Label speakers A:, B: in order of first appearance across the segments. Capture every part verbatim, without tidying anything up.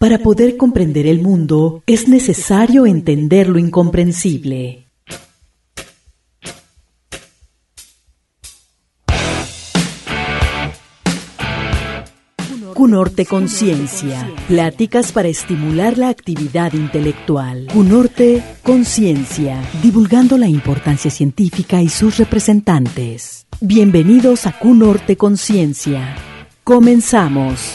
A: Para poder comprender el mundo, es necesario entender lo incomprensible. Cunorte Conciencia. Pláticas para estimular la actividad intelectual. Cunorte Conciencia. Divulgando la importancia científica y sus representantes. Bienvenidos a Cunorte Conciencia. Comenzamos.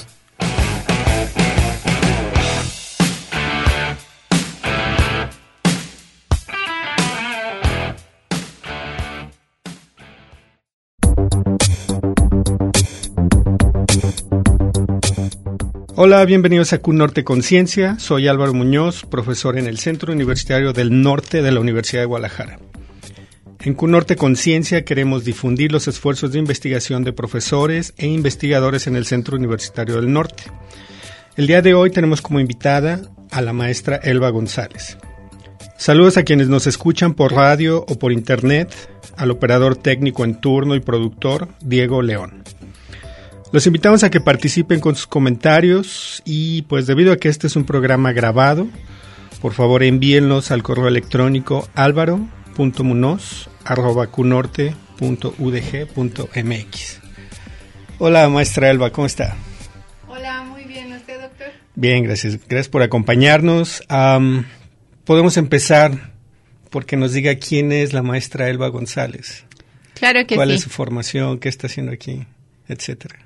B: Hola, bienvenidos a Cunorte Conciencia. Soy Álvaro Muñoz, profesor en el Centro Universitario del Norte de la Universidad de Guadalajara. En Cunorte Conciencia queremos difundir los esfuerzos de investigación de profesores e investigadores en el Centro Universitario del Norte. El día de hoy tenemos como invitada a la maestra Elba González. Saludos a quienes nos escuchan por radio o por internet, al operador técnico en turno y productor Diego León. Los invitamos a que participen con sus comentarios y pues debido a que este es un programa grabado, por favor envíenlos al correo electrónico alvaro punto munoz arroba cunorte punto u d g punto m x. Hola maestra Elba, ¿cómo está?
C: Hola, muy bien, ¿usted doctor?
B: Bien, gracias, gracias por acompañarnos. Um, podemos empezar porque nos diga quién es la maestra Elba González.
C: Claro que sí.
B: ¿Cuál es su formación? ¿Qué está haciendo aquí? Etcétera.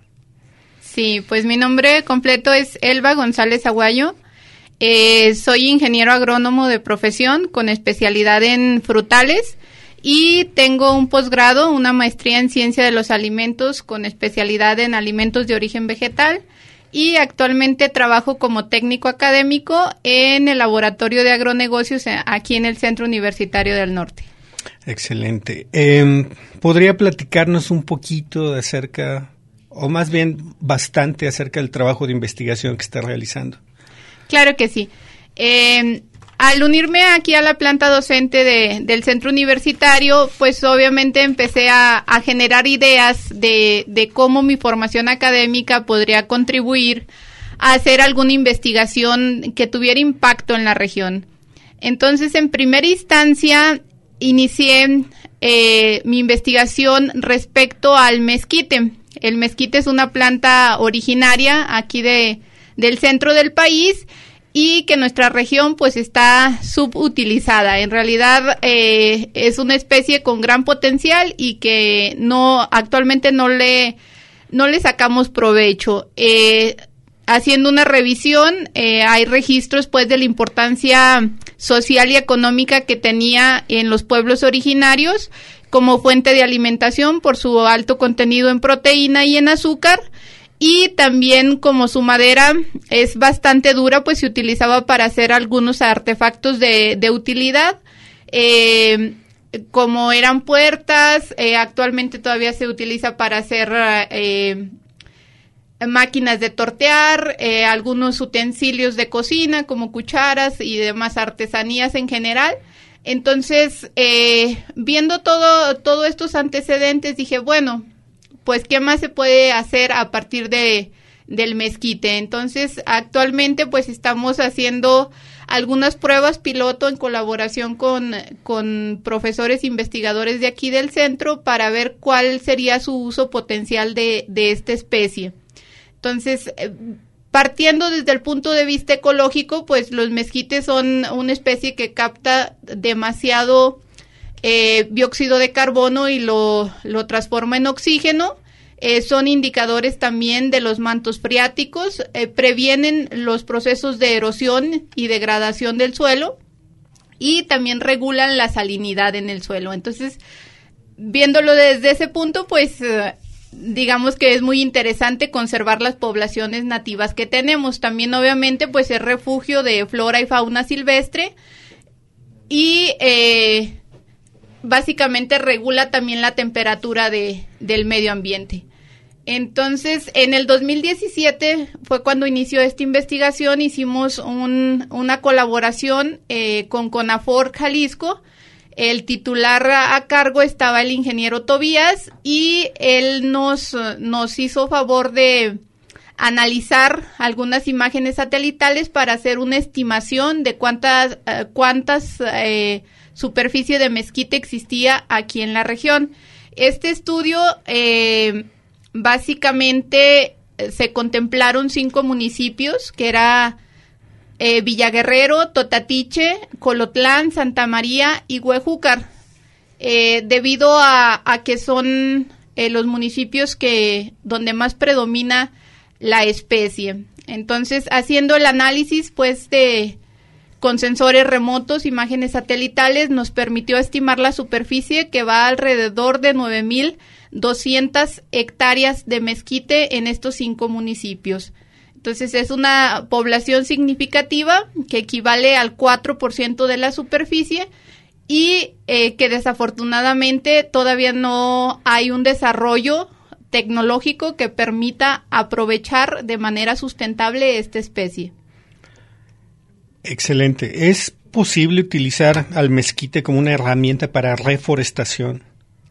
C: Sí, pues mi nombre completo es Elba González Aguayo. Eh, soy ingeniero agrónomo de profesión con especialidad en frutales y tengo un posgrado, una maestría en ciencia de los alimentos con especialidad en alimentos de origen vegetal y actualmente trabajo como técnico académico en el Laboratorio de Agronegocios aquí en el Centro Universitario del Norte.
B: Excelente. Eh, ¿Podría platicarnos un poquito de acerca... o más bien bastante acerca del trabajo de investigación que está realizando?
C: Claro que sí. Eh, al unirme aquí a la planta docente de, del centro universitario, pues obviamente empecé a, a generar ideas de, de cómo mi formación académica podría contribuir a hacer alguna investigación que tuviera impacto en la región. Entonces, en primera instancia, inicié eh, mi investigación respecto al mezquite. El mezquite es una planta originaria aquí de del centro del país y que nuestra región pues está subutilizada. En realidad eh, es una especie con gran potencial y que no actualmente no le no le sacamos provecho. Eh, haciendo una revisión eh, hay registros pues de la importancia social y económica que tenía en los pueblos originarios como fuente de alimentación por su alto contenido en proteína y en azúcar, y también como su madera es bastante dura, pues se utilizaba para hacer algunos artefactos de, de utilidad, eh, como eran puertas, eh, actualmente todavía se utiliza para hacer eh, máquinas de tortear, eh, algunos utensilios de cocina como cucharas y demás artesanías en general. Entonces, eh, viendo todo, todos estos antecedentes, dije, bueno, pues, ¿qué más se puede hacer a partir de del mezquite? Entonces, actualmente, pues, estamos haciendo algunas pruebas piloto en colaboración con, con profesores investigadores de aquí del centro para ver cuál sería su uso potencial de, de esta especie. Entonces, eh, partiendo desde el punto de vista ecológico, pues los mezquites son una especie que capta demasiado eh, dióxido de carbono y lo, lo transforma en oxígeno. Eh, son indicadores también de los mantos freáticos, eh, previenen los procesos de erosión y degradación del suelo y también regulan la salinidad en el suelo. Entonces, viéndolo desde ese punto, pues... Eh, digamos que es muy interesante conservar las poblaciones nativas que tenemos. También obviamente pues es refugio de flora y fauna silvestre y eh, básicamente regula también la temperatura de, del medio ambiente. Entonces, en el dos mil diecisiete fue cuando inició esta investigación, hicimos un, una colaboración eh, con CONAFOR Jalisco. El titular a cargo estaba el ingeniero Tobías y él nos, nos hizo favor de analizar algunas imágenes satelitales para hacer una estimación de cuántas, uh, cuántas eh, superficie de mezquite existía aquí en la región. Este estudio, eh, básicamente, se contemplaron cinco municipios, que era eh, Villaguerrero, Totatiche, Colotlán, Santa María y Huejúcar, eh, debido a, a que son eh, los municipios que donde más predomina la especie. Entonces, haciendo el análisis, pues, de con sensores remotos, imágenes satelitales, nos permitió estimar la superficie, que va alrededor de nueve mil doscientas hectáreas de mezquite en estos cinco municipios. Entonces, es una población significativa que equivale al cuatro por ciento de la superficie y eh, que desafortunadamente todavía no hay un desarrollo tecnológico que permita aprovechar de manera sustentable esta especie.
B: Excelente. ¿Es posible utilizar al mezquite como una herramienta para reforestación?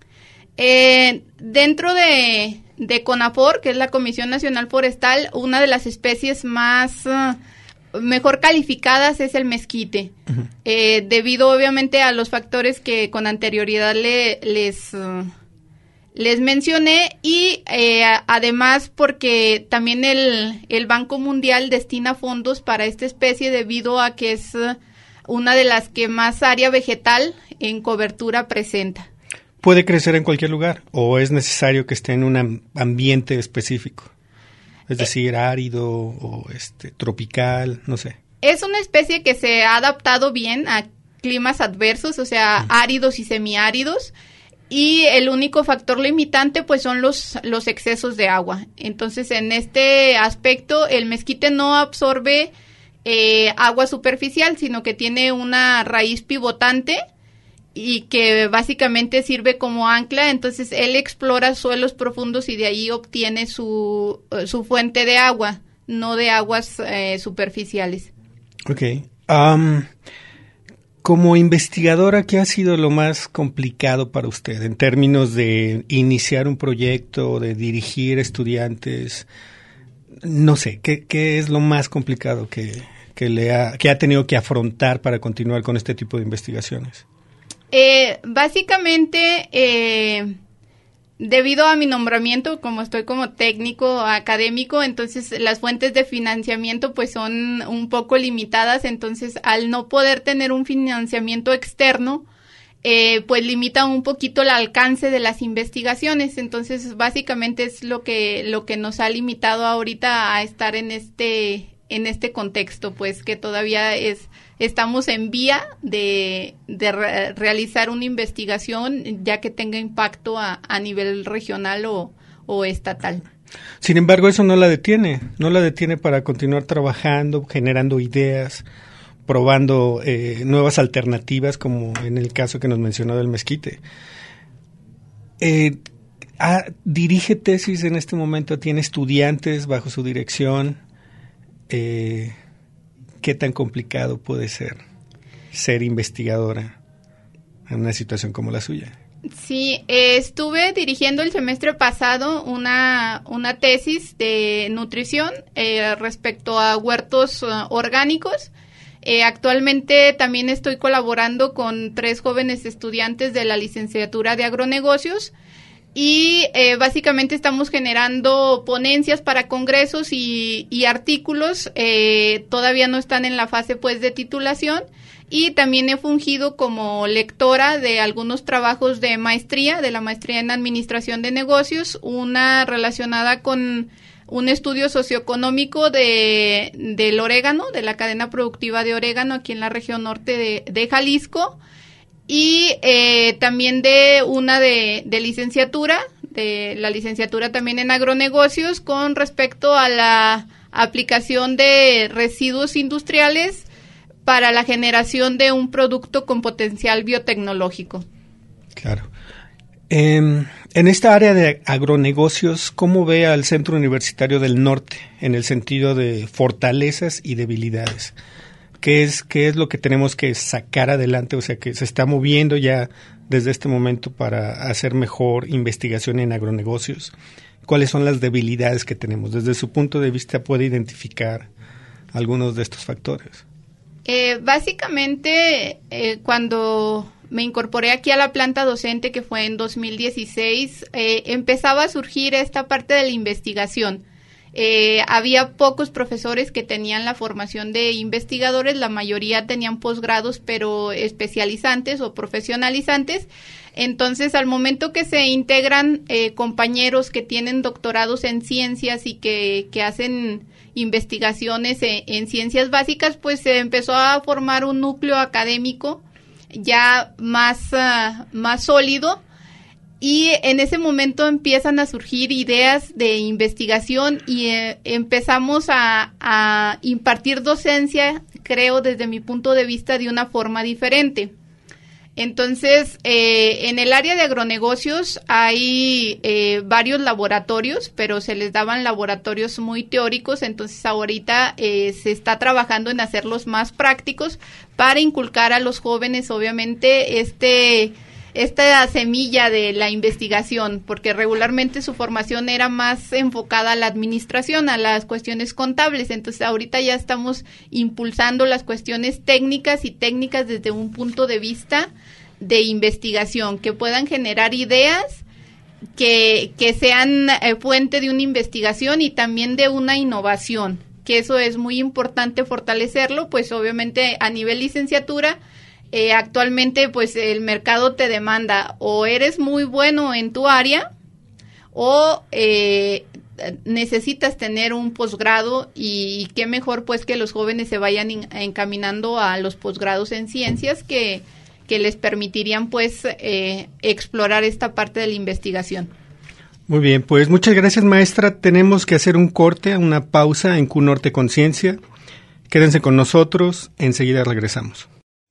C: Eh, dentro de, de CONAFOR, que es la Comisión Nacional Forestal, una de las especies más uh, mejor calificadas es el mezquite, uh-huh. eh, debido obviamente a los factores que con anterioridad le, les... Uh, Les mencioné y eh, además porque también el, el Banco Mundial destina fondos para esta especie debido a que es una de las que más área vegetal en cobertura presenta.
B: ¿Puede crecer en cualquier lugar o es necesario que esté en un ambiente específico? Es decir, árido o este tropical, no sé.
C: Es una especie que se ha adaptado bien a climas adversos, o sea, mm. áridos y semiáridos. Y el único factor limitante, pues, son los, los excesos de agua. Entonces, en este aspecto, el mezquite no absorbe eh, agua superficial, sino que tiene una raíz pivotante y que básicamente sirve como ancla. Entonces, él explora suelos profundos y de ahí obtiene su, su fuente de agua, no de aguas eh, superficiales.
B: Ok. Um... Como investigadora, ¿qué ha sido lo más complicado para usted en términos de iniciar un proyecto, de dirigir estudiantes? No sé, ¿qué, qué es lo más complicado que, que, le ha, que ha tenido que afrontar para continuar con este tipo de investigaciones?
C: Eh, básicamente, eh, debido a mi nombramiento, como estoy como técnico académico, entonces las fuentes de financiamiento pues son un poco limitadas, entonces al no poder tener un financiamiento externo, eh, pues limita un poquito el alcance de las investigaciones, entonces básicamente es lo que lo que nos ha limitado ahorita a estar en este en este contexto, pues que todavía es estamos en vía de, de re- realizar una investigación ya que tenga impacto a, a nivel regional o, o estatal.
B: Sin embargo, eso no la detiene, no la detiene para continuar trabajando, generando ideas, probando eh, nuevas alternativas, como en el caso que nos mencionó del mezquite. Eh, ah, dirige tesis en este momento, tiene estudiantes bajo su dirección. Eh, ¿Qué tan complicado puede ser ser investigadora en una situación como la suya?
C: Sí, eh, estuve dirigiendo el semestre pasado una, una tesis de nutrición eh, respecto a huertos uh, orgánicos. Eh, actualmente también estoy colaborando con tres jóvenes estudiantes de la licenciatura de agronegocios. Y eh, básicamente estamos generando ponencias para congresos y, y artículos, eh, todavía no están en la fase pues de titulación, y también he fungido como lectora de algunos trabajos de maestría, de la maestría en administración de negocios, una relacionada con un estudio socioeconómico de del orégano, de la cadena productiva de orégano aquí en la región norte de, de Jalisco. Y eh, también de una de, de licenciatura, de la licenciatura también en agronegocios, con respecto a la aplicación de residuos industriales para la generación de un producto con potencial biotecnológico.
B: Claro. Eh, en esta área de agronegocios, ¿cómo ve al Centro Universitario del Norte en el sentido de fortalezas y debilidades? ¿Qué es, qué es lo que tenemos que sacar adelante? O sea, que se está moviendo ya desde este momento para hacer mejor investigación en agronegocios. cuáles son las debilidades que tenemos. Desde su punto de vista, ¿puede identificar algunos de estos factores?
C: Eh, básicamente, eh, cuando me incorporé aquí a la planta docente, que fue en dos mil dieciséis, eh, empezaba a surgir esta parte de la investigación. Eh, había pocos profesores que tenían la formación de investigadores, la mayoría tenían posgrados, pero especializantes o profesionalizantes. Entonces, al momento que se integran eh, compañeros que tienen doctorados en ciencias y que, que hacen investigaciones en, en ciencias básicas, pues se empezó a formar un núcleo académico ya más, uh, más sólido, y en ese momento empiezan a surgir ideas de investigación y eh, empezamos a, a impartir docencia, creo, desde mi punto de vista, de una forma diferente. Entonces, eh, en el área de agronegocios hay eh, varios laboratorios, pero se les daban laboratorios muy teóricos, entonces ahorita eh, se está trabajando en hacerlos más prácticos para inculcar a los jóvenes, obviamente, este... esta semilla de la investigación, porque regularmente su formación era más enfocada a la administración, a las cuestiones contables. Entonces ahorita ya estamos impulsando las cuestiones técnicas y técnicas desde un punto de vista de investigación, que puedan generar ideas que, que sean eh, fuente de una investigación y también de una innovación, que eso es muy importante fortalecerlo, pues obviamente a nivel licenciatura. Eh, actualmente pues el mercado te demanda o eres muy bueno en tu área o eh, necesitas tener un posgrado, y, y qué mejor pues que los jóvenes se vayan in, encaminando a los posgrados en ciencias que, que les permitirían pues eh, explorar esta parte de la investigación.
B: Muy bien, pues muchas gracias, maestra. Tenemos que hacer un corte, una pausa en Q Norte Conciencia. Quédense con nosotros, enseguida regresamos.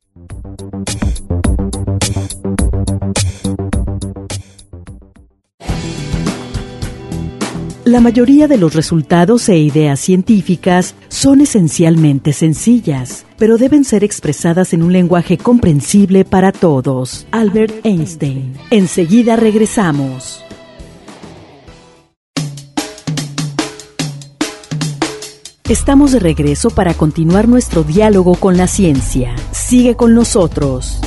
A: La mayoría de los resultados e ideas científicas son esencialmente sencillas, pero deben ser expresadas en un lenguaje comprensible para todos. Albert Einstein. Enseguida regresamos. Estamos de regreso para continuar nuestro diálogo con la ciencia. Sigue con nosotros.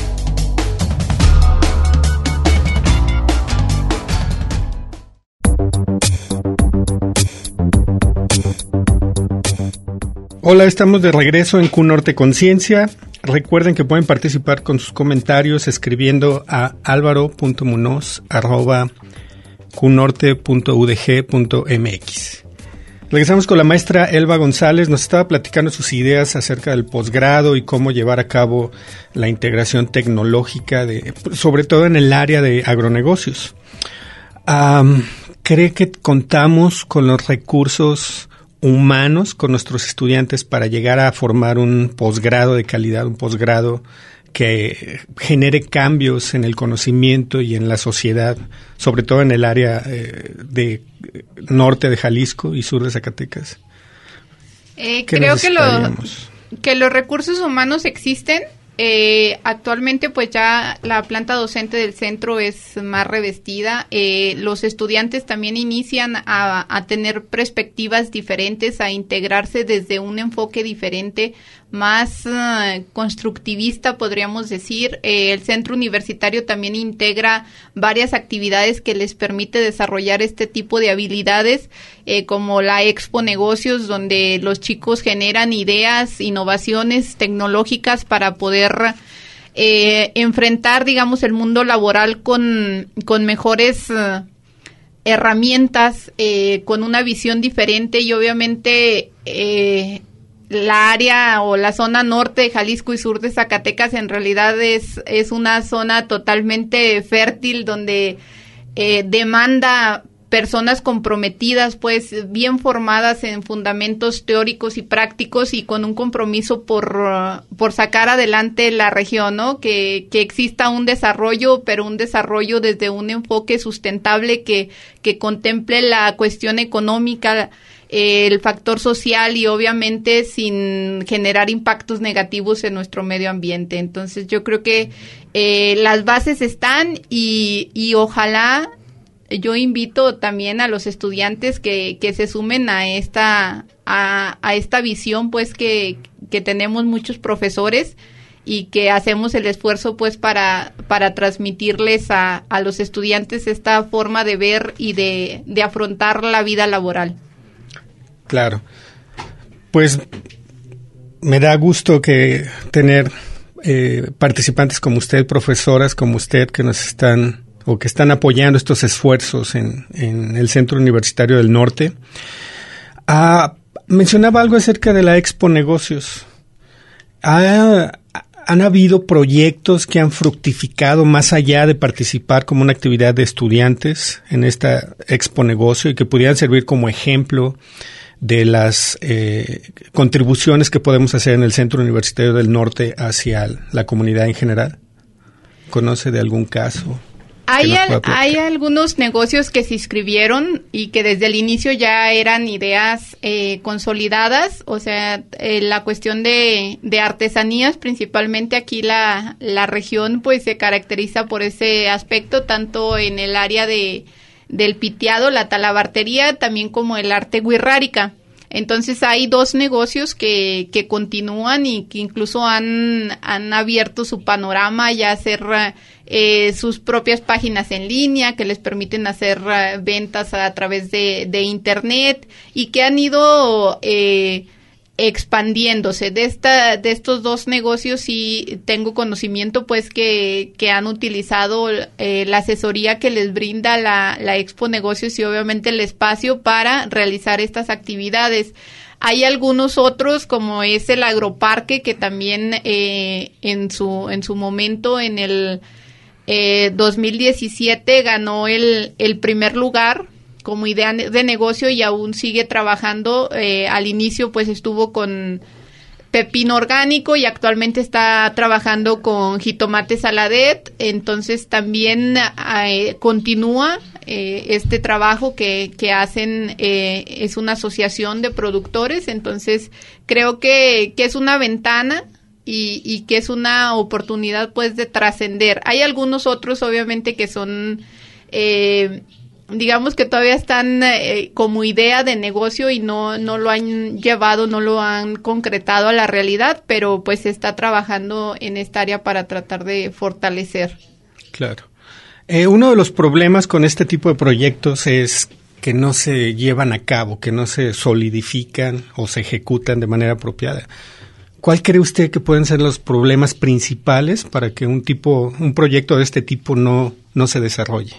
B: Hola, estamos de regreso en Q Norte Conciencia. Recuerden que pueden participar con sus comentarios escribiendo a alvaro punto munoz arroba q norte punto u d g punto m x. Regresamos con la maestra Elba González. Nos estaba platicando sus ideas acerca del posgrado y cómo llevar a cabo la integración tecnológica, de, sobre todo en el área de agronegocios. Um, ¿Cree que contamos con los recursos humanos, con nuestros estudiantes, para llegar a formar un posgrado de calidad, un posgrado que genere cambios en el conocimiento y en la sociedad, sobre todo en el área eh, de norte de Jalisco y sur de Zacatecas?
C: Eh, creo que, lo, que los recursos humanos existen. Eh, actualmente pues ya la planta docente del centro es más revestida. Eh, los estudiantes también inician a, a tener perspectivas diferentes, a integrarse desde un enfoque diferente, más uh, constructivista, podríamos decir. Eh, el centro universitario también integra varias actividades que les permite desarrollar este tipo de habilidades, eh, como la Expo Negocios, donde los chicos generan ideas, innovaciones tecnológicas para poder eh, enfrentar, digamos, el mundo laboral con, con mejores uh, herramientas, eh, con una visión diferente, y obviamente eh, la área o la zona norte de Jalisco y sur de Zacatecas en realidad es, es una zona totalmente fértil, donde eh, demanda personas comprometidas, pues bien formadas en fundamentos teóricos y prácticos, y con un compromiso por, uh, por sacar adelante la región, ¿no? Que, que exista un desarrollo, pero un desarrollo desde un enfoque sustentable que, que contemple la cuestión económica, el factor social, y obviamente sin generar impactos negativos en nuestro medio ambiente. Entonces yo creo que eh, las bases están, y, y ojalá yo invito también a los estudiantes que, que se sumen a esta, a, a esta visión, pues, que, que tenemos muchos profesores y que hacemos el esfuerzo, pues, para, para transmitirles a, a los estudiantes esta forma de ver y de, de afrontar la vida laboral.
B: Claro. Pues me da gusto que tener eh, participantes como usted, profesoras como usted, que nos están o que están apoyando estos esfuerzos en, en el Centro Universitario del Norte. Ah, mencionaba algo acerca de la Expo Negocios. Ah, ¿Han habido proyectos que han fructificado más allá de participar como una actividad de estudiantes en esta Expo Negocio y que pudieran servir como ejemplo de las eh, contribuciones que podemos hacer en el Centro Universitario del Norte hacia la comunidad en general? ¿Conoce de algún caso?
C: Hay, al, hay algunos negocios que se inscribieron y que desde el inicio ya eran ideas eh, consolidadas, o sea, eh, la cuestión de, de artesanías, principalmente aquí la, la región pues se caracteriza por ese aspecto, tanto en el área de del piteado, la talabartería, también como el arte wixárika. Entonces hay dos negocios que, que continúan y que incluso han, han abierto su panorama y a hacer eh, sus propias páginas en línea que les permiten hacer uh, ventas a través de, de internet y que han ido eh, expandiéndose. De esta, de estos dos negocios sí tengo conocimiento pues que, que han utilizado eh, la asesoría que les brinda la, la Expo Negocios y obviamente el espacio para realizar estas actividades. Hay algunos otros como es el Agroparque que también eh, en su, en su momento en el eh, dos mil diecisiete ganó el, el primer lugar como idea de negocio y aún sigue trabajando. Eh, al inicio pues estuvo con pepino orgánico y actualmente está trabajando con jitomate saladet, entonces también eh, continúa eh, este trabajo que, que hacen, eh, es una asociación de productores, entonces creo que, que es una ventana y, y que es una oportunidad pues de trascender. Hay algunos otros obviamente que son eh, digamos que todavía están eh, como idea de negocio y no, no lo han llevado, no lo han concretado a la realidad, pero pues se está trabajando en esta área para tratar de fortalecer.
B: Claro. Eh, uno de los problemas con este tipo de proyectos es que no se llevan a cabo, que no se solidifican o se ejecutan de manera apropiada. ¿Cuál cree usted que pueden ser los problemas principales para que un tipo, un proyecto de este tipo no, no se desarrolle?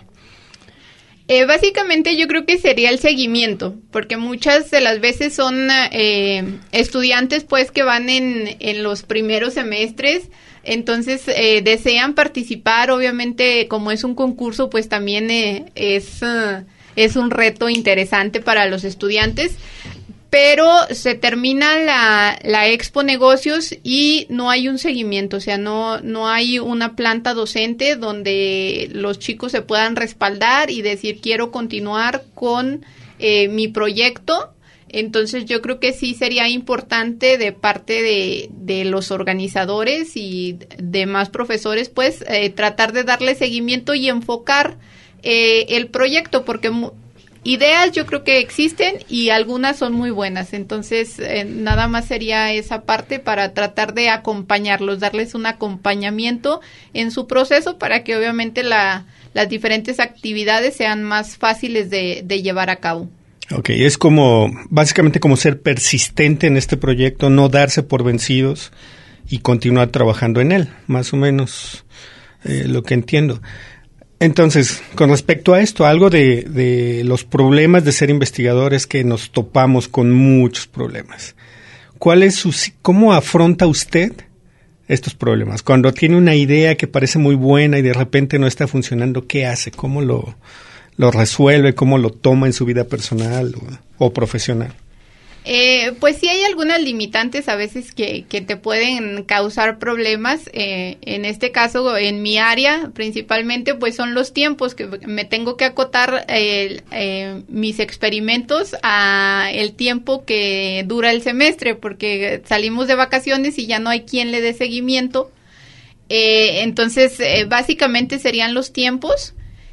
C: Eh, básicamente yo creo que sería el seguimiento, porque muchas de las veces son eh, estudiantes pues que van en, en los primeros semestres, entonces eh, desean participar, obviamente como es un concurso pues también eh, es, uh, es un reto interesante para los estudiantes, pero se termina la, la Expo Negocios y no hay un seguimiento, o sea, no, no hay una planta docente donde los chicos se puedan respaldar y decir quiero continuar con eh, mi proyecto. Entonces yo creo que sí sería importante de parte de, de los organizadores y demás profesores, pues eh, tratar de darle seguimiento y enfocar eh, el proyecto, porque mu- ideas yo creo que existen y algunas son muy buenas, entonces eh, nada más sería esa parte para tratar de acompañarlos, darles un acompañamiento en su proceso para que obviamente la, las diferentes actividades sean más fáciles de, de llevar a cabo.
B: Ok, es como, básicamente como ser persistente en este proyecto, no darse por vencidos y continuar trabajando en él, más o menos eh, lo que entiendo. Entonces, con respecto a esto, algo de, de los problemas de ser investigador es que nos topamos con muchos problemas. ¿Cuál es su, cómo afronta usted estos problemas? Cuando tiene una idea que parece muy buena y de repente no está funcionando, ¿qué hace? ¿Cómo lo, lo resuelve? ¿Cómo lo toma en su vida personal o, o profesional?
C: Eh, pues sí hay algunas limitantes a veces que, que te pueden causar problemas. Eh, en este caso, en mi área, principalmente, pues son los tiempos que me tengo que acotar eh, eh, mis experimentos a el tiempo que dura el semestre, porque salimos de vacaciones y ya no hay quien le dé seguimiento. Eh, entonces, eh, básicamente serían los tiempos.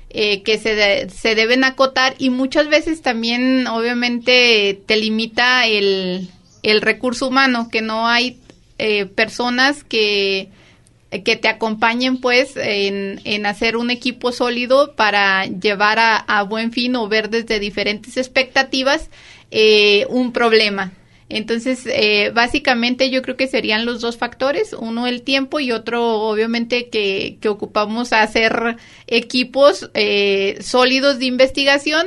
C: eh, que se, de, se deben acotar, y muchas veces también obviamente te limita el, el recurso humano, que no hay eh, personas que, que te acompañen pues en, en hacer un equipo sólido para llevar a, a buen fin o ver desde diferentes expectativas eh, un problema. Entonces, eh, básicamente yo creo que serían los dos factores, uno el tiempo y otro obviamente que, que ocupamos hacer equipos eh, sólidos de investigación.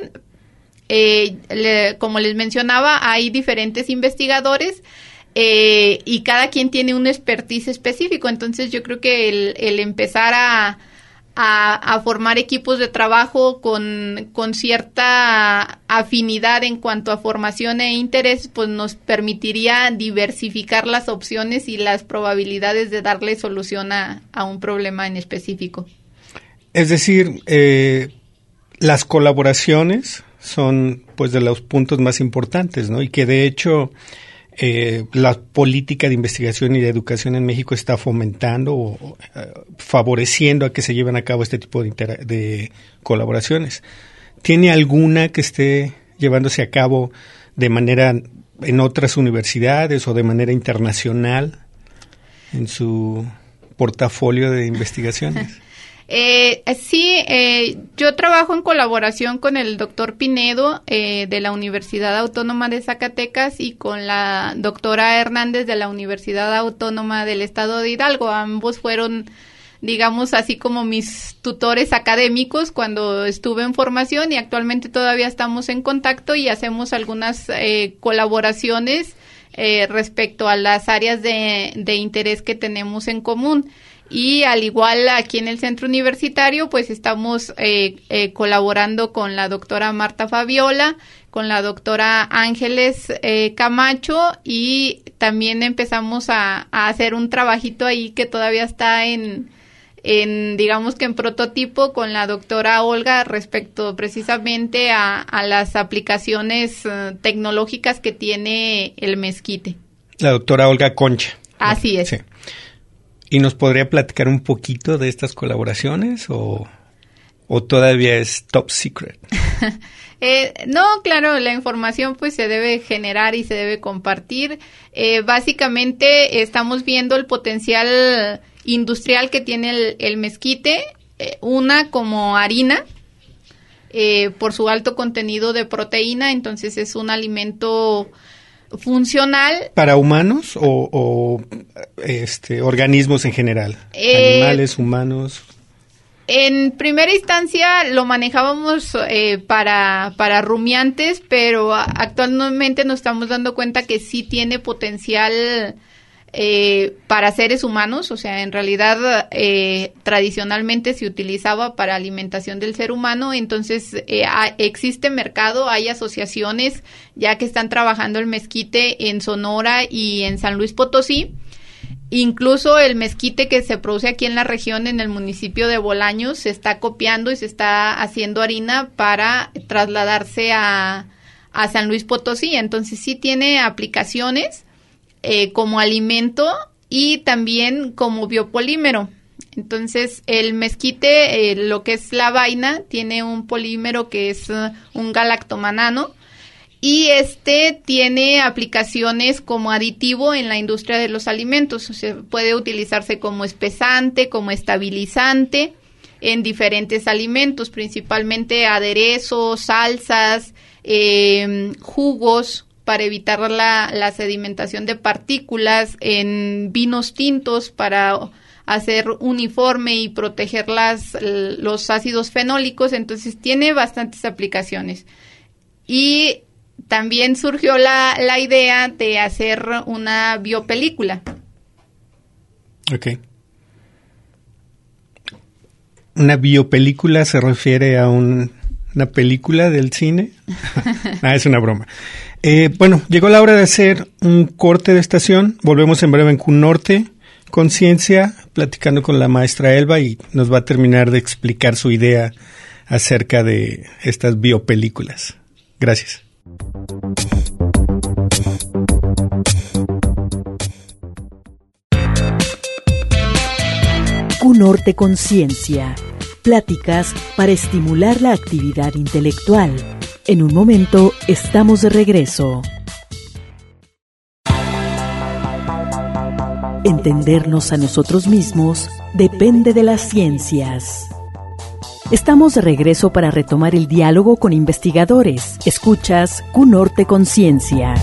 C: Eh, le, como les mencionaba, hay diferentes investigadores eh, y cada quien tiene un expertise específico, entonces yo creo que el, el empezar a... A, a formar equipos de trabajo con, con cierta afinidad en cuanto a formación e interés, pues nos permitiría diversificar las opciones y las probabilidades de darle solución a, a un problema en específico.
B: Es decir, eh, las colaboraciones son pues de los puntos más importantes, ¿no? Y que de hecho Eh, la política de investigación y de educación en México está fomentando o uh, favoreciendo a que se lleven a cabo este tipo de, intera- de colaboraciones. ¿Tiene alguna que esté llevándose a cabo de manera en otras universidades o de manera internacional en su portafolio de investigaciones?
C: Eh, sí, eh, yo trabajo en colaboración con el doctor Pinedo eh, de la Universidad Autónoma de Zacatecas y con la doctora Hernández de la Universidad Autónoma del Estado de Hidalgo. Ambos fueron, digamos, así como mis tutores académicos cuando estuve en formación, y actualmente todavía estamos en contacto y hacemos algunas eh, colaboraciones eh, respecto a las áreas de, de interés que tenemos en común. Y al igual aquí en el centro universitario, pues estamos eh, eh, colaborando con la doctora Marta Fabiola, con la doctora Ángeles eh, Camacho, y también empezamos a, a hacer un trabajito ahí que todavía está en, en, digamos que en prototipo, con la doctora Olga respecto precisamente a, a las aplicaciones uh, tecnológicas que tiene el mezquite.
B: La doctora Olga Concha.
C: Así es.
B: Sí. ¿Y nos podría platicar un poquito de estas colaboraciones o, o todavía es top secret?
C: eh, no, claro, la información pues se debe generar y se debe compartir. Eh, básicamente estamos viendo el potencial industrial que tiene el, el mezquite, eh, una como harina, eh, por su alto contenido de proteína, entonces es un alimento funcional.
B: ¿Para humanos o, o este, organismos en general?
C: Eh,
B: ¿Animales, humanos?
C: En primera instancia lo manejábamos eh, para, para rumiantes, pero actualmente nos estamos dando cuenta que sí tiene potencial eh, para seres humanos. O sea, en realidad eh, tradicionalmente se utilizaba para alimentación del ser humano, entonces eh, a, existe mercado, hay asociaciones ya que están trabajando el mezquite en Sonora y en San Luis Potosí. Incluso el mezquite que se produce aquí en la región, en el municipio de Bolaños, se está copiando y se está haciendo harina para trasladarse a, a San Luis Potosí. Entonces sí tiene aplicaciones eh, como alimento y también como biopolímero. Entonces el mezquite, eh, lo que es la vaina, tiene un polímero que es uh, un galactomanano. Y este tiene aplicaciones como aditivo en la industria de los alimentos. O sea, puede utilizarse como espesante, como estabilizante en diferentes alimentos, principalmente aderezos, salsas, eh, jugos, para evitar la, la sedimentación de partículas, en vinos tintos para hacer uniforme y proteger las, los ácidos fenólicos. Entonces tiene bastantes aplicaciones. Y también surgió la, la idea de hacer una biopelícula.
B: Ok. ¿Una biopelícula se refiere a un, una película del cine? Ah, es una broma. Eh, bueno, llegó la hora de hacer un corte de estación. Volvemos en breve en Q Norte Conciencia, platicando con la maestra Elba, y nos va a terminar de explicar su idea acerca de estas biopelículas. Gracias.
A: Q Norte Conciencia. Pláticas para estimular la actividad intelectual. En un momento estamos de regreso. Entendernos a nosotros mismos depende de las ciencias. Estamos de regreso para retomar el diálogo con investigadores. Escuchas Q Norte Conciencia.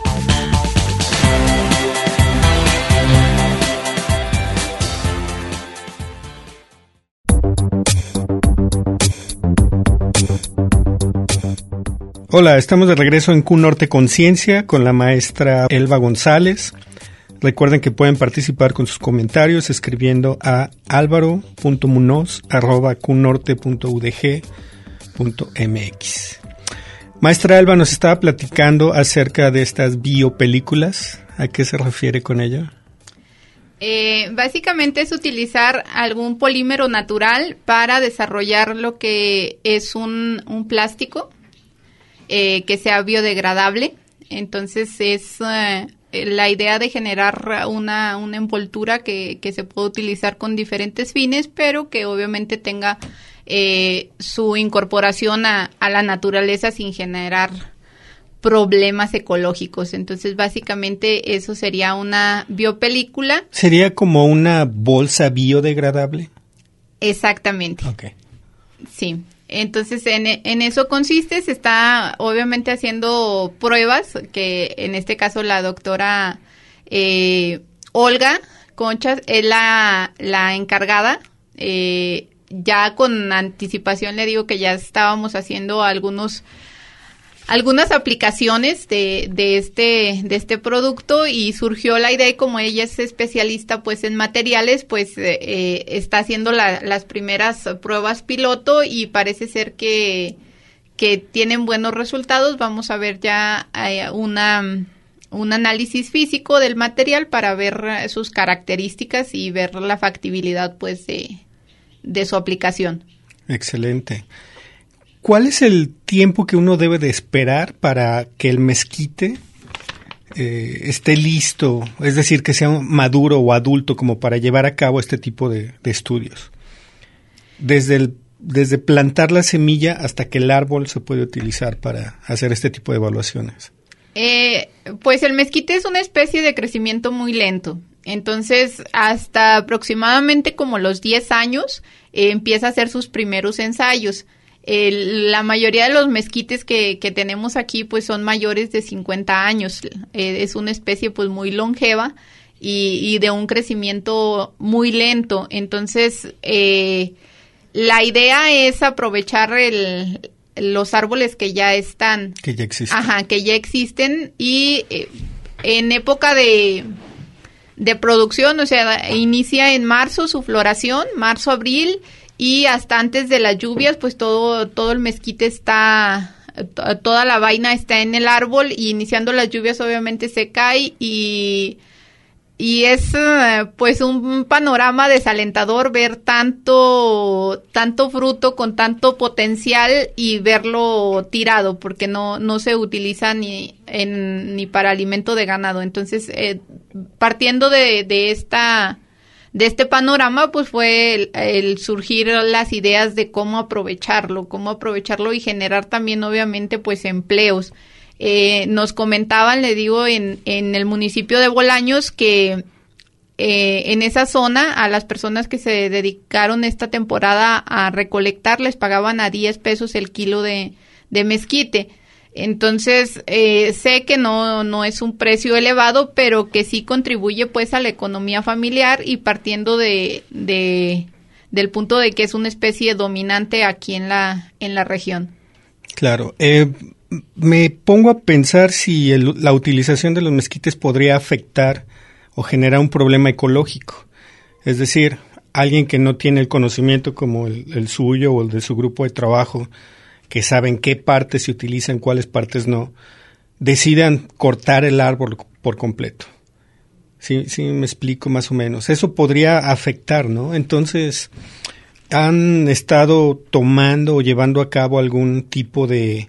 B: Hola, estamos de regreso en Q Norte Conciencia con la maestra Elba González. Recuerden que pueden participar con sus comentarios escribiendo a alvaro punto munoz arroba q norte punto u d g punto m x. Maestra Elba nos estaba platicando acerca de estas biopelículas. ¿A qué se refiere con ello?
C: Eh, básicamente es utilizar algún polímero natural para desarrollar lo que es un, un plástico eh, que sea biodegradable. Entonces es eh, la idea de generar una, una envoltura que, que se puede utilizar con diferentes fines, pero que obviamente tenga eh, su incorporación a, a la naturaleza sin generar problemas ecológicos. Entonces, básicamente, eso sería una biopelícula.
B: ¿Sería como una bolsa biodegradable?
C: Exactamente.
B: Ok.
C: Sí. Entonces, en, en eso consiste, se está obviamente haciendo pruebas, que en este caso la doctora eh, Olga Concha es la, la encargada. Eh, ya con anticipación le digo que ya estábamos haciendo algunos algunas aplicaciones de, de este de este producto y surgió la idea, y como ella es especialista pues en materiales, pues eh, está haciendo la, las primeras pruebas piloto y parece ser que que tienen buenos resultados. Vamos a ver ya eh, una un análisis físico del material para ver sus características y ver la factibilidad pues de de su aplicación.
B: Excelente. ¿Cuál es el tiempo que uno debe de esperar para que el mezquite eh, esté listo, es decir, que sea maduro o adulto como para llevar a cabo este tipo de, de estudios? Desde, el, desde plantar la semilla hasta que el árbol se puede utilizar para hacer este tipo de evaluaciones.
C: Eh, pues el mezquite es una especie de crecimiento muy lento. Entonces, hasta aproximadamente como los diez años, eh, empieza a hacer sus primeros ensayos. El, la mayoría de los mezquites que, que tenemos aquí pues son mayores de cincuenta años. Eh, es una especie pues muy longeva y, y de un crecimiento muy lento. Entonces, eh, la idea es aprovechar el, los árboles que ya están.
B: Que ya existen.
C: Ajá, que ya existen y eh, en época de, de producción, o sea, inicia en marzo su floración, marzo, abril, y hasta antes de las lluvias, pues todo todo el mezquite está, t- toda la vaina está en el árbol, y iniciando las lluvias obviamente se cae y, y es uh, pues un panorama desalentador ver tanto tanto fruto con tanto potencial y verlo tirado, porque no no se utiliza ni en ni para alimento de ganado. Entonces, eh, partiendo de, de esta De este panorama, pues fue el, el surgir las ideas de cómo aprovecharlo, cómo aprovecharlo y generar también, obviamente, pues empleos. Eh, nos comentaban, le digo, en, en el municipio de Bolaños que eh, en esa zona a las personas que se dedicaron esta temporada a recolectar les pagaban a diez pesos el kilo de, de mezquite. Entonces, eh, sé que no, no es un precio elevado, pero que sí contribuye pues a la economía familiar, y partiendo de, de del punto de que es una especie dominante aquí en la, en la región.
B: Claro. Eh, me pongo a pensar si el, la utilización de los mezquites podría afectar o generar un problema ecológico. Es decir, alguien que no tiene el conocimiento como el, el suyo o el de su grupo de trabajo, que saben qué partes se utilizan, cuáles partes no, decidan cortar el árbol por completo. Sí, sí me explico más o menos. Eso podría afectar, ¿no? Entonces, ¿han estado tomando o llevando a cabo algún tipo de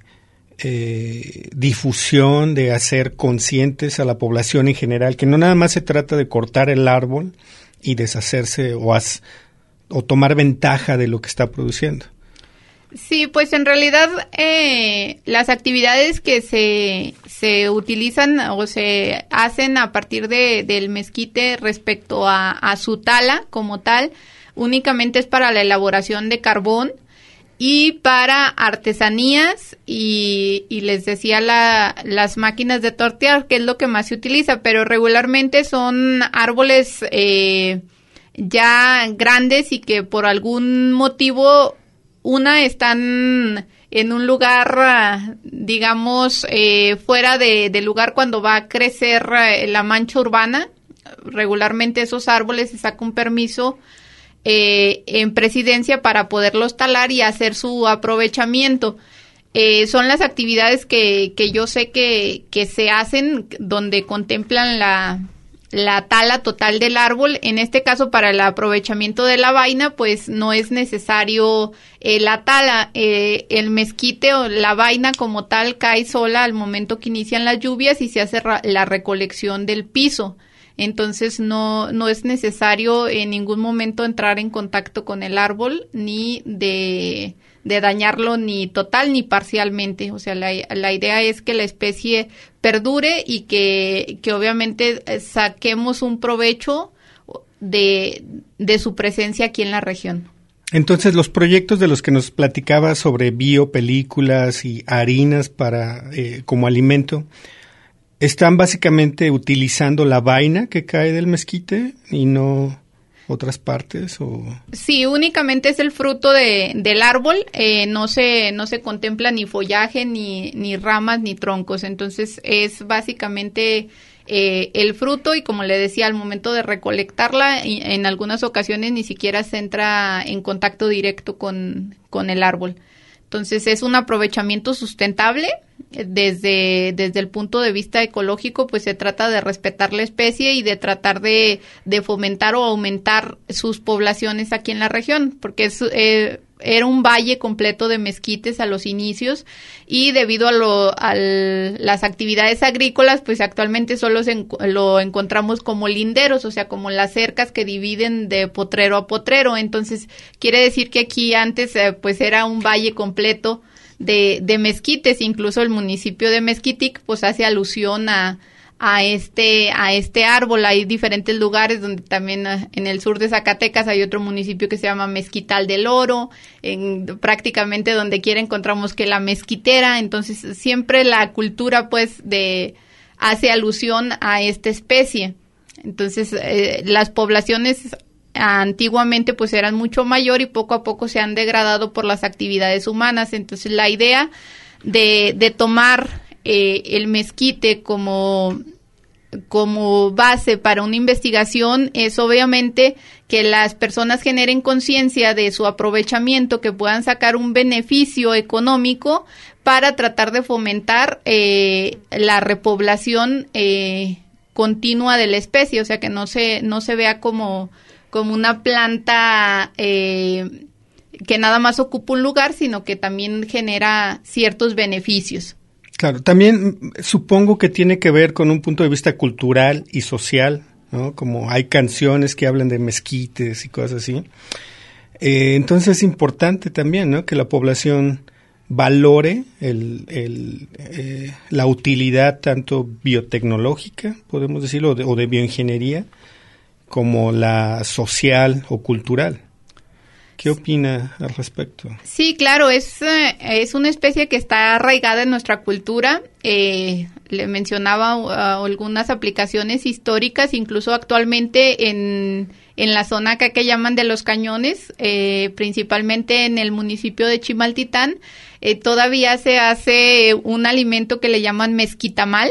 B: eh, difusión, de hacer conscientes a la población en general, que no nada más se trata de cortar el árbol y deshacerse o as, o tomar ventaja de lo que está produciendo.
C: Sí, pues en realidad eh, las actividades que se, se utilizan o se hacen a partir de, del mezquite respecto a, a su tala como tal, únicamente es para la elaboración de carbón y para artesanías y, y les decía la, las máquinas de tortear, que es lo que más se utiliza, pero regularmente son árboles eh, ya grandes y que por algún motivo, una, están en un lugar, digamos, eh, fuera de, de lugar cuando va a crecer eh, la mancha urbana. Regularmente esos árboles se saca un permiso eh, en presidencia para poderlos talar y hacer su aprovechamiento. Eh, son las actividades que, que yo sé que, que se hacen donde contemplan la... la tala total del árbol. En este caso, para el aprovechamiento de la vaina, pues no es necesario eh, la tala. Eh, el mezquite o la vaina como tal cae sola al momento que inician las lluvias y se hace ra- la recolección del piso. Entonces no, no es necesario en ningún momento entrar en contacto con el árbol ni de, de dañarlo ni total ni parcialmente. O sea, la, la idea es que la especie perdure y que, que obviamente saquemos un provecho de, de su presencia aquí en la región.
B: Entonces, los proyectos de los que nos platicaba sobre biopelículas y harinas para eh, como alimento, ¿están básicamente utilizando la vaina que cae del mezquite y no otras partes? O
C: sí, únicamente es el fruto de, del árbol, eh, no se no se contempla ni follaje, ni, ni ramas, ni troncos, entonces es básicamente eh, el fruto y como le decía, al momento de recolectarla, en algunas ocasiones ni siquiera se entra en contacto directo con, con el árbol. Entonces es un aprovechamiento sustentable. Desde, desde el punto de vista ecológico, pues se trata de respetar la especie y de tratar de, de fomentar o aumentar sus poblaciones aquí en la región, porque es, eh, era un valle completo de mezquites a los inicios y debido a, lo, a las actividades agrícolas, pues actualmente solo se, lo encontramos como linderos, o sea, como las cercas que dividen de potrero a potrero. Entonces quiere decir que aquí antes eh, pues era un valle completo de, de mezquites. Incluso el municipio de Mezquitic pues hace alusión a, a este a este árbol. Hay diferentes lugares donde también en el sur de Zacatecas hay otro municipio que se llama Mezquital del Oro, en prácticamente donde quiera encontramos que la mezquitera. Entonces siempre la cultura pues de hace alusión a esta especie. Entonces eh, las poblaciones antiguamente pues eran mucho mayor y poco a poco se han degradado por las actividades humanas. Entonces la idea de, de tomar eh, el mezquite como, como base para una investigación es obviamente que las personas generen conciencia de su aprovechamiento, que puedan sacar un beneficio económico para tratar de fomentar eh, la repoblación eh, continua de la especie, o sea que no se, no se vea como como una planta eh, que nada más ocupa un lugar, sino que también genera ciertos beneficios.
B: Claro, también supongo que tiene que ver con un punto de vista cultural y social, ¿no? Como hay canciones que hablan de mezquites y cosas así. Eh, entonces es importante también, ¿no?, que la población valore el, el, eh, la utilidad tanto biotecnológica, podemos decirlo, o de, o de bioingeniería, como la social o cultural. ¿Qué opina al respecto?
C: Sí, claro, es, es una especie que está arraigada en nuestra cultura. Eh, le mencionaba uh, algunas aplicaciones históricas, incluso actualmente en, en la zona acá que llaman de Los Cañones, eh, principalmente en el municipio de Chimaltitán, eh, todavía se hace un alimento que le llaman mezquitamal,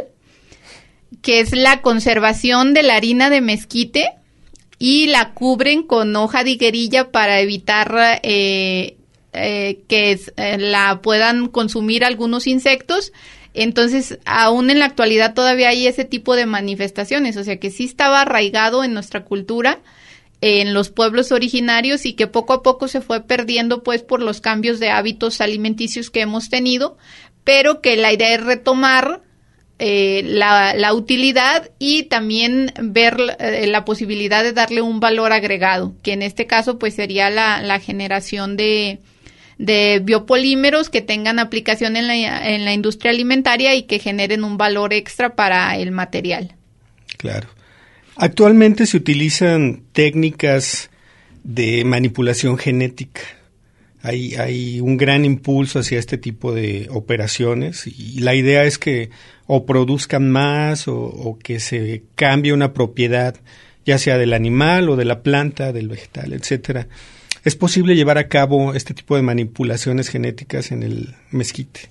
C: que es la conservación de la harina de mezquite, y la cubren con hoja de higuerilla para evitar eh, eh, que es, eh, la puedan consumir algunos insectos. Entonces, aún en la actualidad todavía hay ese tipo de manifestaciones, o sea que sí estaba arraigado en nuestra cultura, eh, en los pueblos originarios, y que poco a poco se fue perdiendo pues por los cambios de hábitos alimenticios que hemos tenido, pero que la idea es retomar eh, la, la utilidad y también ver eh, la posibilidad de darle un valor agregado, que en este caso pues sería la, la generación de, de biopolímeros que tengan aplicación en la, en la industria alimentaria y que generen un valor extra para el material.
B: Claro. Actualmente se utilizan técnicas de manipulación genética. Hay, hay un gran impulso hacia este tipo de operaciones y la idea es que o produzcan más o, o que se cambie una propiedad, ya sea del animal o de la planta, del vegetal, etcétera. ¿Es posible llevar a cabo este tipo de manipulaciones genéticas en el mezquite?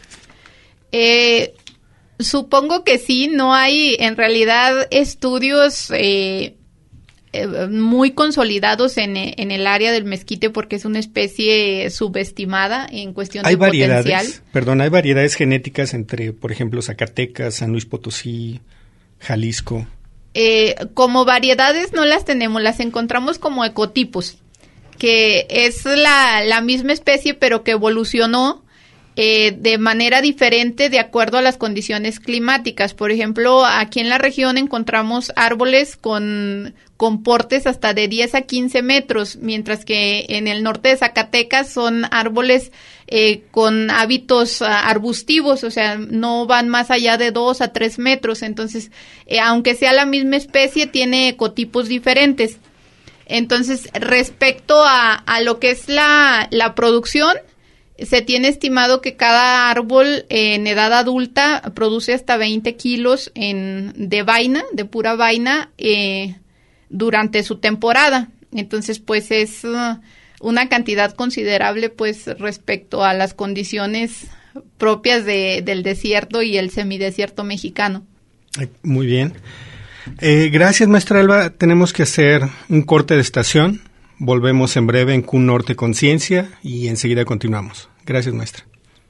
C: Eh, supongo que sí. No hay en realidad estudios eh, eh, muy consolidados en, en el área del mezquite porque es una especie subestimada en cuestión
B: ¿Hay
C: de
B: variedades,
C: potencial.
B: Perdón, hay variedades genéticas entre, por ejemplo, Zacatecas, San Luis Potosí, Jalisco?
C: Eh, como variedades no las tenemos, las encontramos como ecotipos, que es la, la misma especie pero que evolucionó eh, de manera diferente de acuerdo a las condiciones climáticas. Por ejemplo, aquí en la región encontramos árboles con, con portes hasta de diez a quince metros, mientras que en el norte de Zacatecas son árboles eh, con hábitos uh, arbustivos, o sea, no van más allá de dos a tres metros. Entonces, eh, aunque sea la misma especie, tiene ecotipos diferentes. Entonces, respecto a, a lo que es la, la producción, se tiene estimado que cada árbol eh, en edad adulta produce hasta veinte kilos en, de vaina, de pura vaina, eh, durante su temporada. Entonces, pues es uh, una cantidad considerable, pues, respecto a las condiciones propias de, del desierto y el semidesierto mexicano.
B: Muy bien. Eh, gracias, maestra Alba. Tenemos que hacer un corte de estación. Volvemos en breve en Q Norte Conciencia y enseguida continuamos. Gracias, maestra.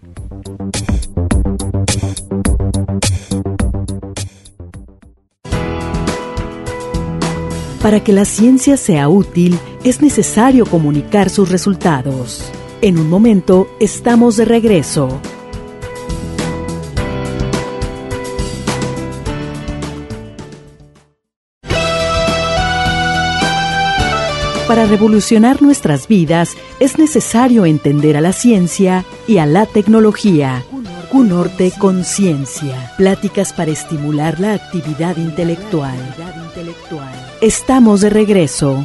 A: Para que la ciencia sea útil, es necesario comunicar sus resultados. En un momento, estamos de regreso. Para revolucionar nuestras vidas es necesario entender a la ciencia y a la tecnología. Q Norte Conciencia. Pláticas para estimular la actividad intelectual. Estamos de regreso.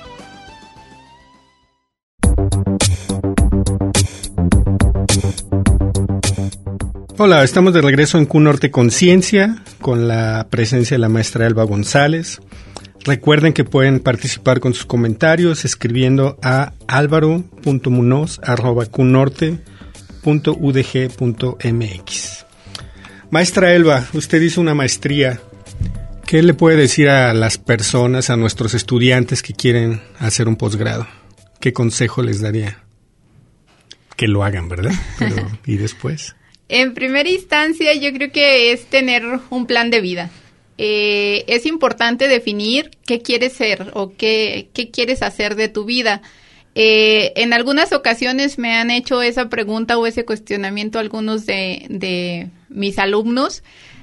B: Hola, estamos de regreso en Q Norte Conciencia con la presencia de la maestra Alba González. Recuerden que pueden participar con sus comentarios escribiendo a alvaro punto munoz arroba q norte punto u d g punto m x. Maestra Elba, usted hizo una maestría. ¿Qué le puede decir a las personas, a nuestros estudiantes que quieren hacer un posgrado? ¿Qué consejo les daría? Que lo hagan, ¿verdad? Pero, ¿y después?
C: En primera instancia, yo creo que es tener un plan de vida. Eh, es importante definir qué quieres ser o qué, qué quieres hacer de tu vida. Eh, en algunas ocasiones me han hecho esa pregunta o ese cuestionamiento algunos de, de mis alumnos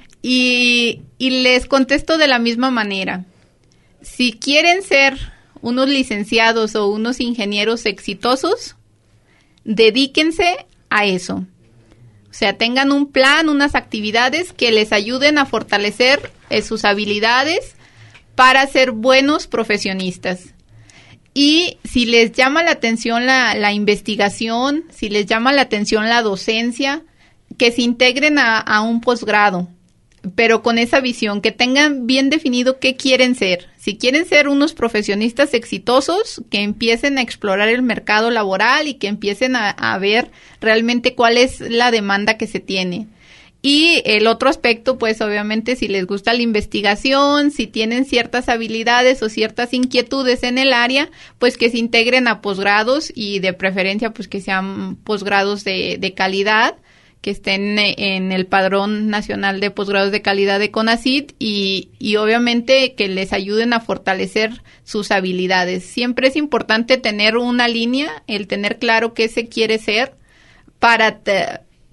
C: y, y les contesto de la misma manera. Si quieren ser unos licenciados o unos ingenieros exitosos, dedíquense a eso. O sea, tengan un plan, unas actividades que les ayuden a fortalecer eh, sus habilidades para ser buenos profesionistas. Y si les llama la atención la, la investigación, si les llama la atención la docencia, que se integren a, a un posgrado, pero con esa visión, que tengan bien definido qué quieren ser. Si quieren ser unos profesionistas exitosos, que empiecen a explorar el mercado laboral y que empiecen a, a ver realmente cuál es la demanda que se tiene. Y el otro aspecto, pues obviamente si les gusta la investigación, si tienen ciertas habilidades o ciertas inquietudes en el área, pues que se integren a posgrados y de preferencia pues que sean posgrados de, de calidad, que estén en el Padrón Nacional de Posgrados de Calidad de CONACYT y, y obviamente que les ayuden a fortalecer sus habilidades. Siempre es importante tener una línea, el tener claro qué se quiere ser para te,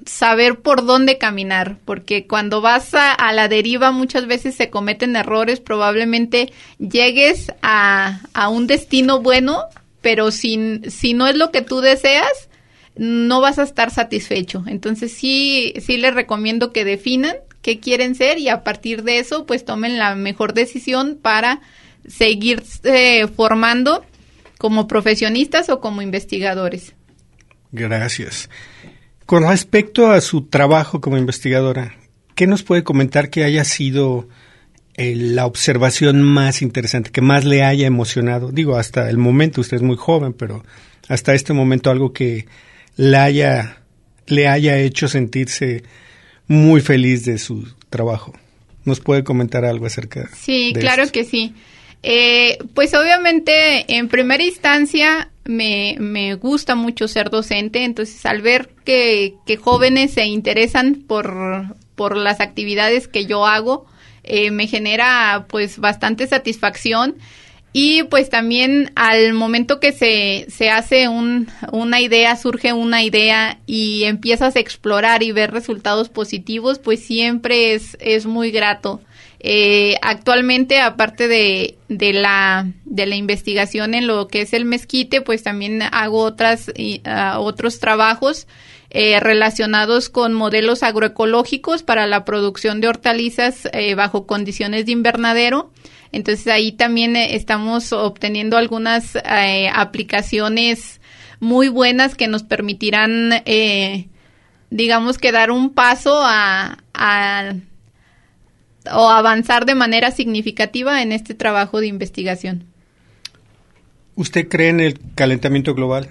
C: saber por dónde caminar, porque cuando vas a, a la deriva muchas veces se cometen errores, probablemente llegues a, a un destino bueno, pero si, si no es lo que tú deseas, no vas a estar satisfecho. Entonces sí, sí les recomiendo que definan qué quieren ser y a partir de eso pues tomen la mejor decisión para seguir eh, formando como profesionistas o como investigadores.
B: Gracias. Con respecto a su trabajo como investigadora, ¿qué nos puede comentar que haya sido eh, la observación más interesante, que más le haya emocionado? Digo, hasta el momento, usted es muy joven, pero hasta este momento algo que le haya, le haya hecho sentirse muy feliz de su trabajo. ¿Nos puede comentar algo acerca
C: sí,
B: de
C: claro
B: esto?
C: que sí. Eh, pues obviamente en primera instancia me, me gusta mucho ser docente, entonces al ver que, que jóvenes se interesan por, por las actividades que yo hago, eh, me genera pues bastante satisfacción. Y pues también al momento que se, se hace un, una idea, surge una idea y empiezas a explorar y ver resultados positivos, pues siempre es, es muy grato. Eh, actualmente, aparte de, de la, de la investigación en lo que es el mezquite, pues también hago otras, uh, otros trabajos eh, relacionados con modelos agroecológicos para la producción de hortalizas eh, bajo condiciones de invernadero. Entonces ahí también eh, estamos obteniendo algunas eh, aplicaciones muy buenas que nos permitirán, eh, digamos que dar un paso a, a o avanzar de manera significativa en este trabajo de investigación.
B: ¿Usted cree en el calentamiento global?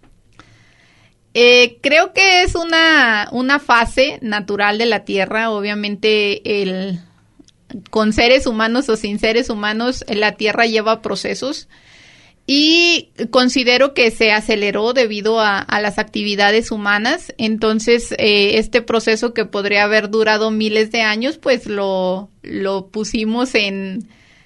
C: Eh, creo que es una, una fase natural de la Tierra. Obviamente el con seres humanos o sin seres humanos, la Tierra lleva procesos y considero que se aceleró debido a, a las actividades humanas. Entonces, eh, este proceso que podría haber durado miles de años, pues lo, lo pusimos en,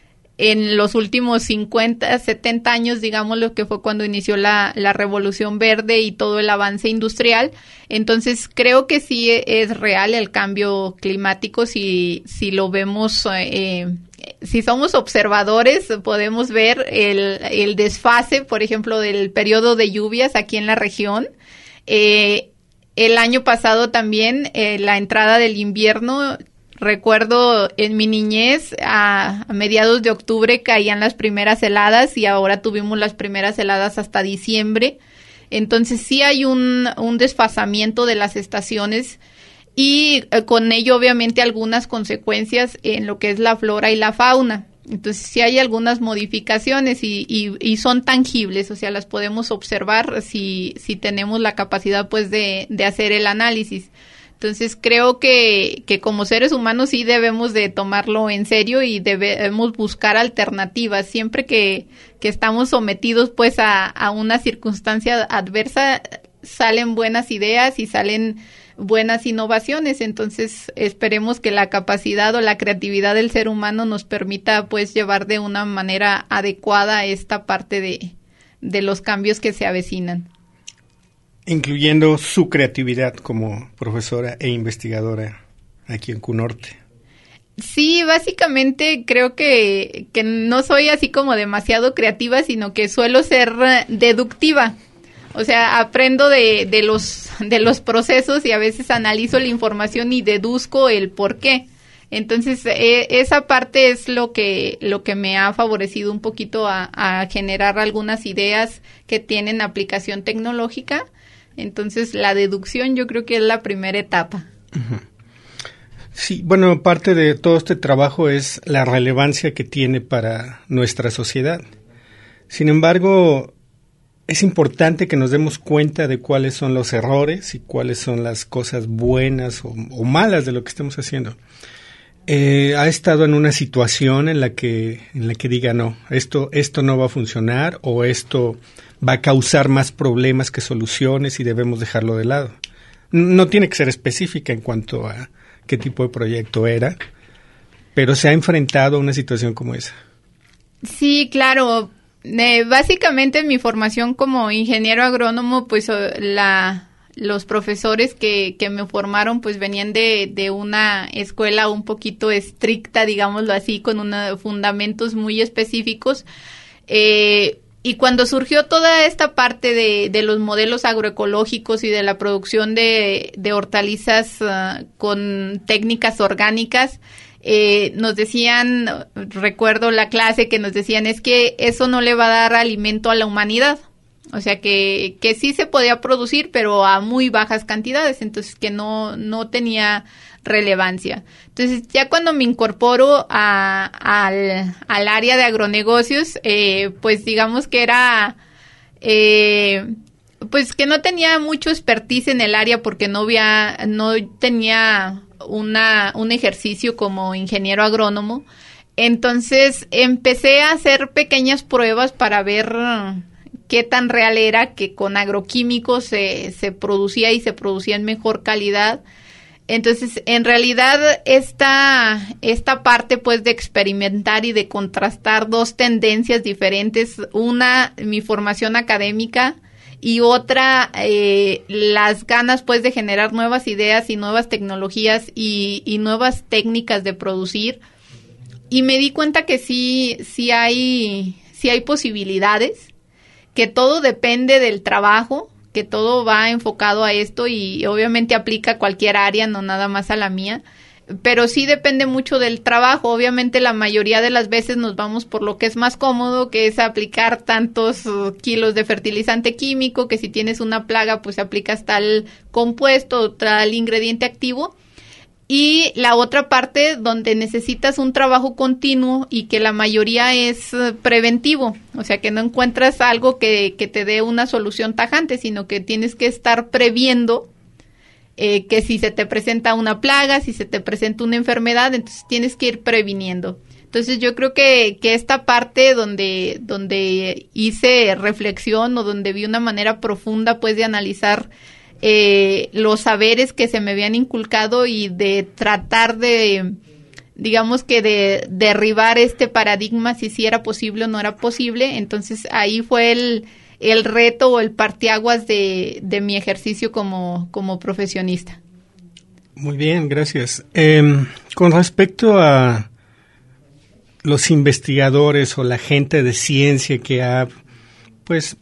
C: en los últimos cincuenta, setenta años, digamos, lo que fue cuando inició la, la Revolución Verde y todo el avance industrial. Entonces, creo que sí es real el cambio climático si, si lo vemos, eh, si somos observadores, podemos ver el, el desfase, por ejemplo, del periodo de lluvias aquí en la región. Eh, el año pasado también, eh, la entrada del invierno. Recuerdo en mi niñez, a, a mediados de octubre caían las primeras heladas y ahora tuvimos las primeras heladas hasta diciembre. Entonces sí hay un, un desfasamiento de las estaciones y eh, con ello obviamente algunas consecuencias en lo que es la flora y la fauna. Entonces sí hay algunas modificaciones y, y, y son tangibles, o sea, las podemos observar si, si tenemos la capacidad pues de, de hacer el análisis. Entonces creo que, que como seres humanos sí debemos de tomarlo en serio y debemos buscar alternativas. Siempre que, que estamos sometidos pues a, a una circunstancia adversa, salen buenas ideas y salen buenas innovaciones. Entonces esperemos que la capacidad o la creatividad del ser humano nos permita pues llevar de una manera adecuada esta parte de, de los cambios que se avecinan.
B: Incluyendo su creatividad como profesora e investigadora aquí en CUNORTE.
C: Sí, básicamente creo que, que no soy así como demasiado creativa, sino que suelo ser deductiva. O sea, aprendo de, de los, de los procesos y a veces analizo la información y deduzco el por qué. Entonces, eh, esa parte es lo que, lo que me ha favorecido un poquito a, a generar algunas ideas que tienen aplicación tecnológica. Entonces, la deducción yo creo que es la primera etapa.
B: Uh-huh. Sí, bueno, parte de todo este trabajo es la relevancia que tiene para nuestra sociedad. Sin embargo, es importante que nos demos cuenta de cuáles son los errores y cuáles son las cosas buenas o, o malas de lo que estamos haciendo. Eh, ¿Ha estado en una situación en la que en la que diga no, esto esto no va a funcionar o esto va a causar más problemas que soluciones y debemos dejarlo de lado? No tiene que ser específica en cuanto a qué tipo de proyecto era, pero se ha enfrentado a una situación como esa.
C: Sí, claro. Eh, básicamente mi formación como ingeniero agrónomo, pues la los profesores que, que me formaron pues venían de, de una escuela un poquito estricta, digámoslo así, con unos fundamentos muy específicos. Eh, y cuando surgió toda esta parte de, de los modelos agroecológicos y de la producción de, de hortalizas uh, con técnicas orgánicas, Eh, nos decían, recuerdo la clase que nos decían, es que eso no le va a dar alimento a la humanidad. O sea, que, que sí se podía producir, pero a muy bajas cantidades, entonces que no, no tenía relevancia. Entonces, ya cuando me incorporo a, al, al área de agronegocios, eh, pues digamos que era... Eh, pues que no tenía mucho expertise en el área porque no había, no tenía una, un ejercicio como ingeniero agrónomo. Entonces empecé a hacer pequeñas pruebas para ver qué tan real era que con agroquímicos se, se producía y se producía en mejor calidad. Entonces, en realidad, esta, esta parte pues de experimentar y de contrastar dos tendencias diferentes, una, mi formación académica, y otra, eh, las ganas pues de generar nuevas ideas y nuevas tecnologías y, y nuevas técnicas de producir. Y me di cuenta que sí, sí hay, sí hay posibilidades, que todo depende del trabajo, que todo va enfocado a esto y obviamente aplica a cualquier área, no nada más a la mía. Pero sí depende mucho del trabajo. Obviamente la mayoría de las veces nos vamos por lo que es más cómodo, que es aplicar tantos uh, kilos de fertilizante químico, que si tienes una plaga pues aplicas tal compuesto, tal ingrediente activo. Y la otra parte donde necesitas un trabajo continuo y que la mayoría es uh, preventivo. O sea, que no encuentras algo que, que te dé una solución tajante, sino que tienes que estar previendo Eh, que si se te presenta una plaga, si se te presenta una enfermedad, entonces tienes que ir previniendo. Entonces yo creo que, que esta parte donde, donde hice reflexión o donde vi una manera profunda pues de analizar eh, los saberes que se me habían inculcado y de tratar de, digamos que de derribar este paradigma si sí era posible o no era posible, entonces ahí fue el el reto o el parteaguas de, de mi ejercicio como, como profesionista.
B: Muy bien, gracias. Eh, con respecto a los investigadores o la gente de ciencia que ha, pues,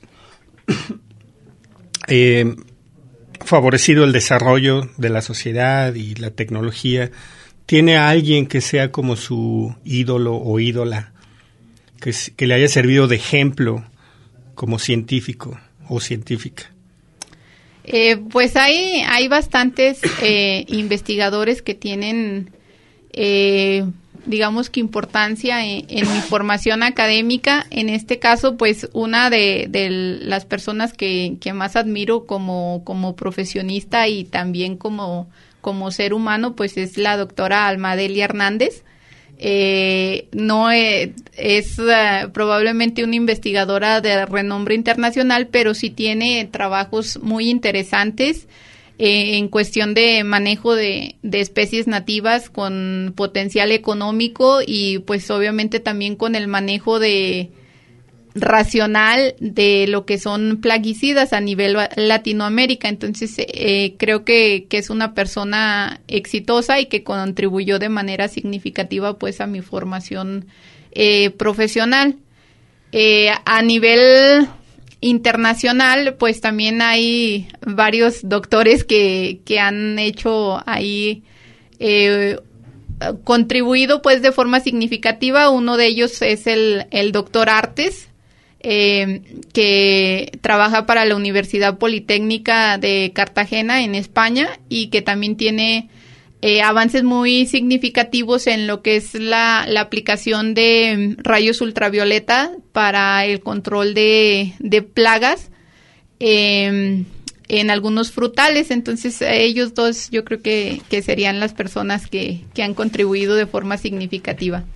B: eh, favorecido el desarrollo de la sociedad y la tecnología, ¿tiene a alguien que sea como su ídolo o ídola, que, que le haya servido de ejemplo como científico o científica?
C: Eh, pues hay, hay bastantes eh, investigadores que tienen, eh, digamos que importancia en, en mi formación académica. En este caso, pues una de, de las personas que, que más admiro como, como profesionista y también como, como ser humano, pues es la doctora Almadelia Hernández. Eh, no eh, es uh, probablemente una investigadora de renombre internacional, pero sí tiene trabajos muy interesantes eh, en cuestión de manejo de, de especies nativas con potencial económico y pues obviamente también con el manejo de racional de lo que son plaguicidas a nivel Latinoamérica. Entonces eh, creo que, que es una persona exitosa y que contribuyó de manera significativa pues a mi formación eh, profesional. Eh, a nivel internacional pues también hay varios doctores que, que han hecho ahí eh, contribuido pues de forma significativa. Uno de ellos es el, el doctor Artes, Eh, que trabaja para la Universidad Politécnica de Cartagena en España y que también tiene eh, avances muy significativos en lo que es la, la aplicación de rayos ultravioleta para el control de, de plagas eh, en algunos frutales. Entonces ellos dos yo creo que, que serían las personas que, que han contribuido de forma significativa.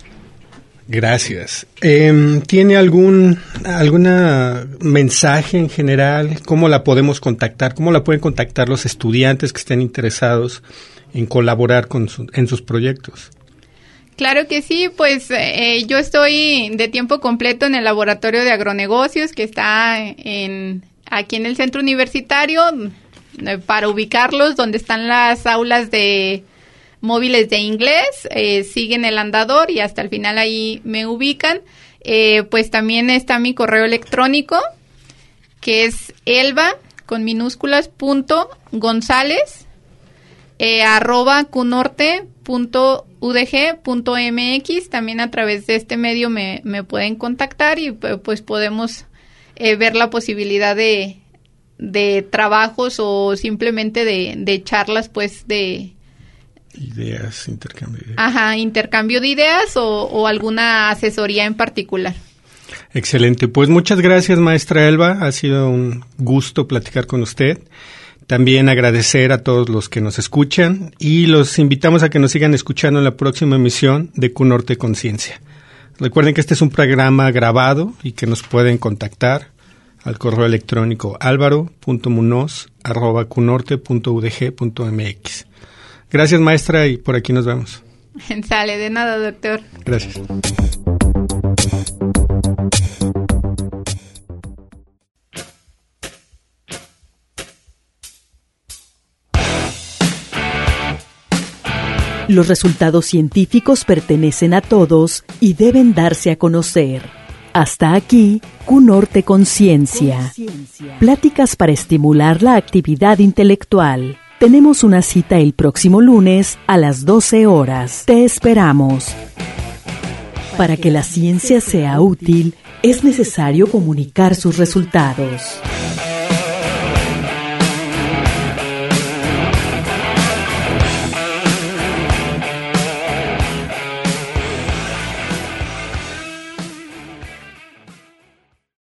B: Gracias. Eh, ¿Tiene algún alguna mensaje en general? ¿Cómo la podemos contactar? ¿Cómo la pueden contactar los estudiantes que estén interesados en colaborar con su, en sus proyectos?
C: Claro que sí, pues eh, yo estoy de tiempo completo en el laboratorio de agronegocios que está en aquí en el centro universitario. eh, para ubicarlos, donde están las aulas de móviles de inglés, eh, siguen el andador y hasta el final ahí me ubican. Eh, pues también está mi correo electrónico, que es elba, con minúsculas, punto, gonzález, eh, arroba cunorte punto u d g punto m x. También a través de este medio me, me pueden contactar y pues podemos eh, ver la posibilidad de, de trabajos o simplemente de, de charlas, pues, de...
B: Ideas, intercambio de ideas.
C: Ajá, intercambio de ideas o, o alguna asesoría en particular.
B: Excelente. Pues muchas gracias, maestra Elba. Ha sido un gusto platicar con usted. También agradecer a todos los que nos escuchan y los invitamos a que nos sigan escuchando en la próxima emisión de Cunorte Conciencia. Recuerden que este es un programa grabado y que nos pueden contactar al correo electrónico alvaro punto munoz arroba cunorte punto u d g punto m x. Gracias, maestra, y por aquí nos vemos.
C: Sale, de nada, doctor.
B: Gracias.
A: Los resultados científicos pertenecen a todos y deben darse a conocer. Hasta aquí, Cunorte Conciencia. Pláticas para estimular la actividad intelectual. Tenemos una cita el próximo lunes a las doce horas. Te esperamos. Para que la ciencia sea útil, es necesario comunicar sus resultados.